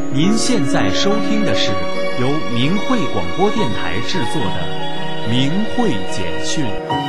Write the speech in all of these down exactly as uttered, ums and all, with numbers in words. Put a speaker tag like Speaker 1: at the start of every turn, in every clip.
Speaker 1: 您现在收听的是由明慧广播电台制作的《明慧简讯》。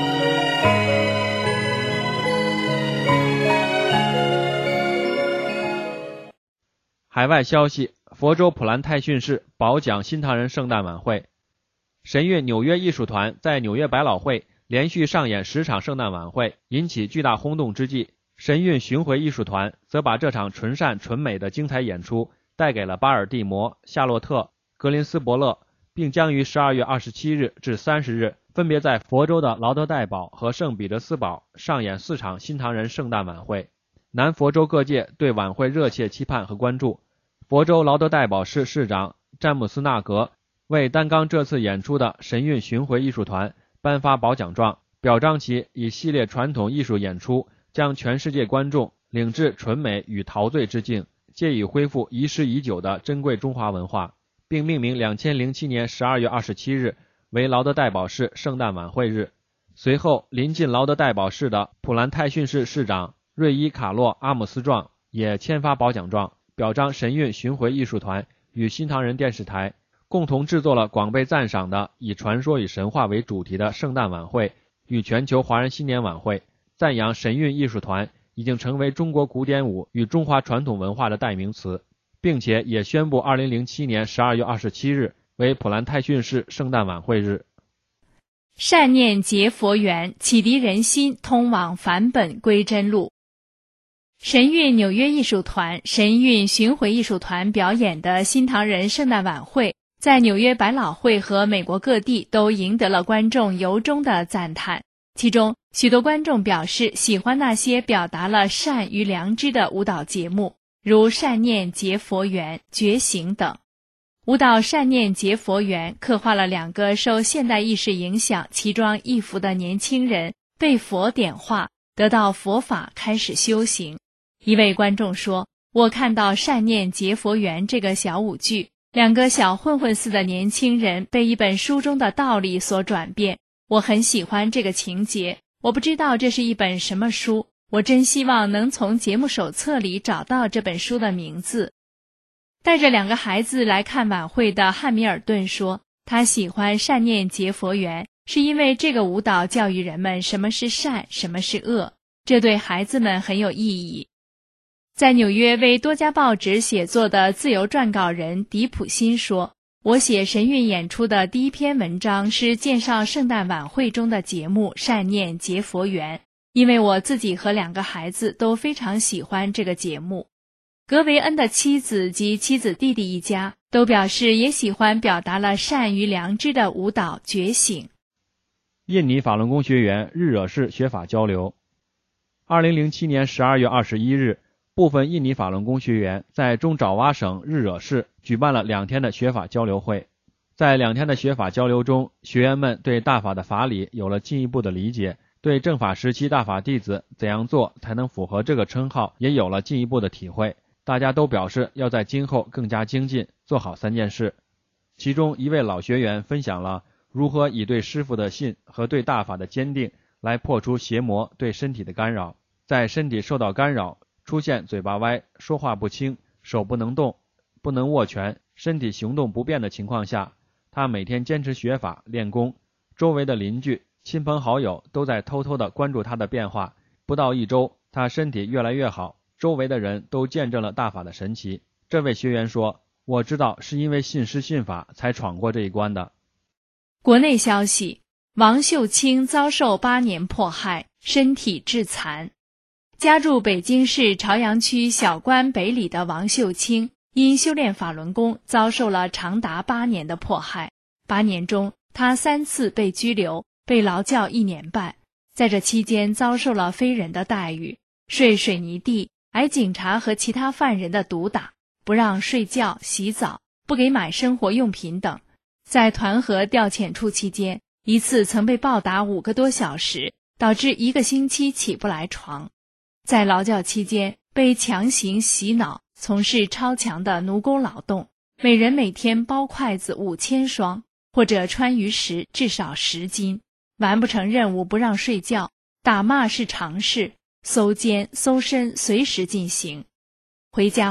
Speaker 2: 海外消息：佛州普兰泰逊市褒奖新唐人圣诞晚会。神韵纽约艺术团在纽约百老汇连续上演十场圣诞晚会，引起巨大轰动之际，神韵巡回艺术团则把这场纯善纯美的精彩演出带给了巴尔的摩、夏洛特、格林斯伯勒，并将于十二月二十七日至三十日分别在佛州的劳德代堡和圣彼得斯堡上演四场新唐人圣诞晚会。南佛州各界对晚会热切期盼和关注。佛州劳德代堡市市长詹姆斯纳格为担纲这次演出的神韵巡回艺术团颁发褒奖状，表彰其以系列传统艺术演出将全世界观众领至纯美与陶醉之境，借以恢复遗失已久的珍贵中华文化，并命名两千零七年十二月二十七日为劳德代堡市圣诞晚会日。随后，临近劳德代堡市的普兰泰逊市市长瑞伊卡洛阿姆斯壮也签发褒奖状，表彰神韵巡回艺术团与新唐人电视台共同制作了广被赞赏的以传说与神话为主题的圣诞晚会与全球华人新年晚会，赞扬神韵艺术团已经成为中国古典舞与中华传统文化的代名词，并且也宣布二零零七年十二月二十七日为普兰泰逊市圣诞晚会日。
Speaker 3: 善念结佛缘，启迪人心，通往返本归真路。神韵纽约艺术团、神韵巡回艺术团表演的新唐人圣诞晚会，在纽约百老汇和美国各地都赢得了观众由衷的赞叹。其中，许多观众表示喜欢那些表达了善与良知的舞蹈节目，如善念结佛缘、觉醒等。舞蹈善念结佛缘刻画了两个受现代意识影响、奇装异服的年轻人被佛点化，得到佛法，开始修行。一位观众说，我看到善念结佛缘这个小舞剧，两个小混混似的年轻人被一本书中的道理所转变，我很喜欢这个情节。我不知道这是一本什么书，我真希望能从节目手册里找到这本书的名字。带着两个孩子来看晚会的汉密尔顿说，他喜欢善念结佛缘，是因为这个舞蹈教育人们什么是善，什么是恶，这对孩子们很有意义。在纽约为多家报纸写作的自由撰稿人迪普辛说，我写神韵演出的第一篇文章是介绍圣诞晚会中的节目善念结佛缘，因为我自己和两个孩子都非常喜欢这个节目。格维恩的妻子及妻子弟弟一家都表示也喜欢表达了善与良知的舞蹈觉醒。
Speaker 2: 印尼法轮功学员日惹市学法交流。二零零七年十二月二十一日，部分印尼法轮功学员在中爪哇省日惹市举办了两天的学法交流会。在两天的学法交流中，学员们对大法的法理有了进一步的理解，对正法时期大法弟子怎样做才能符合这个称号也有了进一步的体会。大家都表示要在今后更加精进，做好三件事。其中一位老学员分享了如何以对师父的信和对大法的坚定来破除邪魔对身体的干扰。在身体受到干扰，出现嘴巴歪、说话不清、手不能动、不能握拳、身体行动不便的情况下，他每天坚持学法练功，周围的邻居、亲朋好友都在偷偷地关注他的变化。不到一周，他身体越来越好，周围的人都见证了大法的神奇。这位学员说，我知道是因为信师信法才闯过这一关的。
Speaker 3: 国内消息，王秀清遭受八年迫害，身体致残。家住北京市朝阳区小关北里的王秀清，因修炼法轮功遭受了长达八年的迫害。八年中，他三次被拘留，被劳教一年半，在这期间遭受了非人的待遇，睡水泥地，挨警察和其他犯人的毒打，不让睡觉、洗澡，不给买生活用品等。在团河调遣处期间，一次曾被暴打五个多小时，导致一个星期起不来床。在劳教期间，被强行洗脑，从事超强的奴工劳动，每人每天包筷子五千双，或者穿鱼食至少十斤，完不成任务不让睡觉，打骂是常事，搜监搜身随时进行。回家后，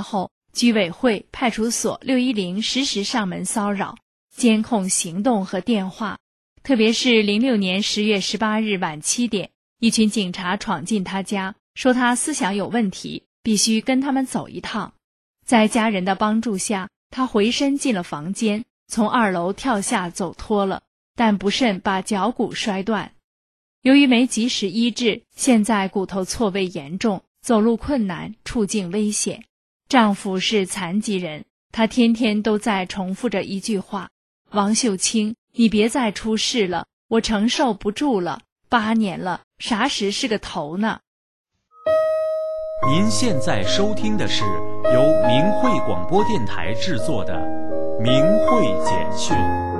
Speaker 3: 居委会、派出所、六一零实时上门骚扰，监控行动和电话。特别是零六年十月十八日晚七点，一群警察闯进他家，说他思想有问题，必须跟他们走一趟。在家人的帮助下，他回身进了房间，从二楼跳下走脱了，但不慎把脚骨摔断。由于没及时医治，现在骨头错位严重，走路困难，处境危险。丈夫是残疾人，他天天都在重复着一句话：王秀清，你别再出事了，我承受不住了，八年了，啥时是个头呢？
Speaker 1: 您现在收听的是由明慧广播电台制作的《明慧简讯》。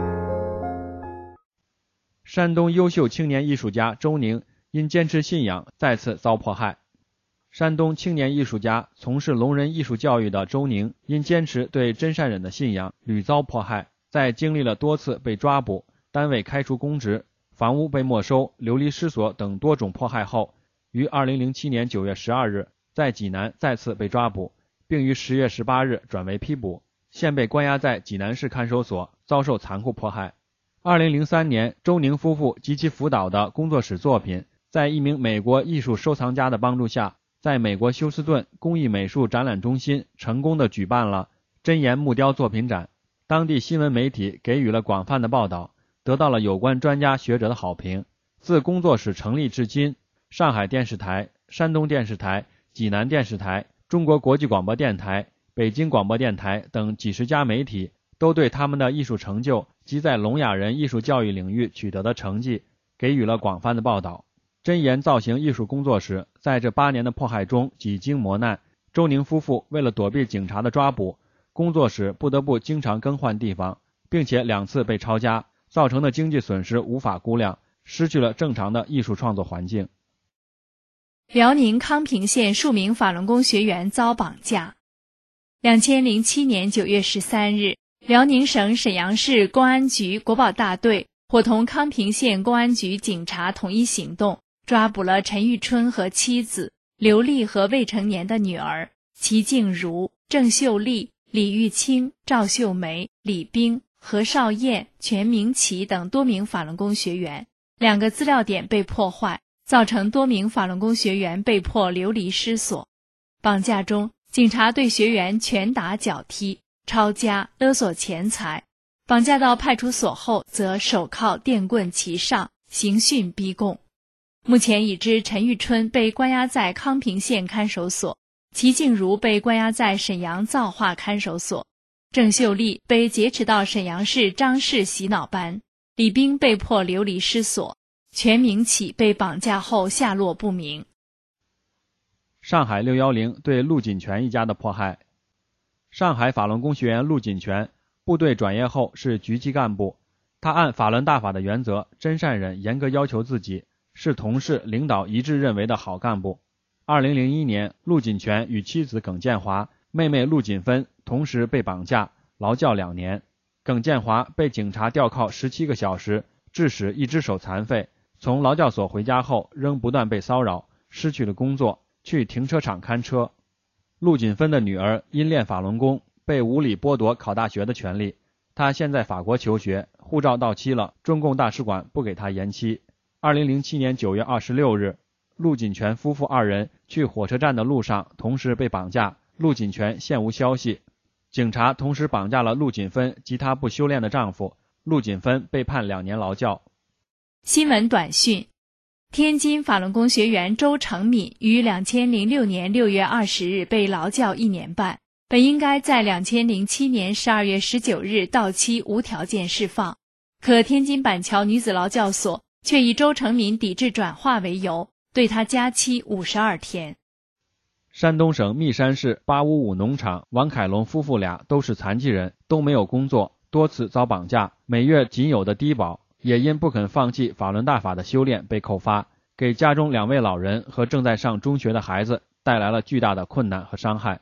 Speaker 2: 山东优秀青年艺术家周宁因坚持信仰再次遭迫害。山东青年艺术家、从事聋人艺术教育的周宁因坚持对真善忍的信仰屡遭迫害，在经历了多次被抓捕、单位开除公职、房屋被没收、流离失所等多种迫害后，于二零零七年九月十二日在济南再次被抓捕，并于十月十八日转为批捕，现被关押在济南市看守所，遭受残酷迫害。二零零三年，周宁夫妇及其辅导的工作室作品，在一名美国艺术收藏家的帮助下，在美国休斯顿工艺美术展览中心成功地举办了真言木雕作品展，当地新闻媒体给予了广泛的报道，得到了有关专家学者的好评。自工作室成立至今，上海电视台、山东电视台、济南电视台、中国国际广播电台、北京广播电台等几十家媒体都对他们的艺术成就及在聋哑人艺术教育领域取得的成绩给予了广泛的报道。真言造型艺术工作室在这八年的迫害中几经磨难，周宁夫妇为了躲避警察的抓捕，工作室不得不经常更换地方，并且两次被抄家，造成的经济损失无法估量，失去了正常的艺术创作环境。
Speaker 3: 辽宁康平县数名法轮功学员遭绑架。两千零七年九月十三日，辽宁省沈阳市公安局国保大队伙同康平县公安局警察统一行动，抓捕了陈玉春和妻子刘丽和未成年的女儿齐静茹、郑秀丽、李玉清、赵秀梅、李冰、何少燕、全明奇等多名法轮功学员。两个资料点被破坏，造成多名法轮功学员被迫流离失所。绑架中，警察对学员拳打脚踢、抄家、勒索钱财。绑架到派出所后，则手铐电棍齐上，刑讯逼供。目前已知陈玉春被关押在康平县看守所，齐静茹被关押在沈阳造化看守所，郑秀丽被劫持到沈阳市张氏洗脑班，李冰被迫流离失所，全明启被绑架后下落不明。
Speaker 2: 上海六一零对陆锦全一家的迫害。上海法轮功学员陆锦全部队转业后是局级干部，他按法轮大法的原则真善忍严格要求自己，是同事领导一致认为的好干部。二零零一年，陆锦全与妻子耿建华、妹妹陆锦芬同时被绑架，劳教两年。耿建华被警察吊铐十七个小时，致使一只手残废，从劳教所回家后仍不断被骚扰，失去了工作，去停车场看车。陆锦芬的女儿因练法轮功被无理剥夺考大学的权利，她现在法国求学，护照到期了，中共大使馆不给她延期。二零零七年九月二十六日，陆锦全夫妇二人去火车站的路上同时被绑架，陆锦全现无消息。警察同时绑架了陆锦芬及她不修炼的丈夫，陆锦芬被判两年劳教。
Speaker 3: 新闻短讯：天津法轮功学员周成敏于两千零六年六月二十日被劳教一年半，本应该在两千零七年十二月十九日到期无条件释放，可天津板桥女子劳教所却以周成敏抵制转化为由，对他加期五十二天。
Speaker 2: 山东省密山市八五五农场王凯龙夫妇俩都是残疾人，都没有工作，多次遭绑架，每月仅有的低保也因不肯放弃法轮大法的修炼被扣发，给家中两位老人和正在上中学的孩子带来了巨大的困难和伤害。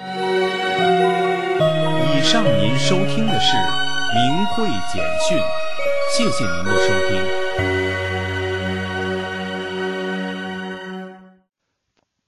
Speaker 1: 以上您收听的是明慧简讯，谢谢您的收听。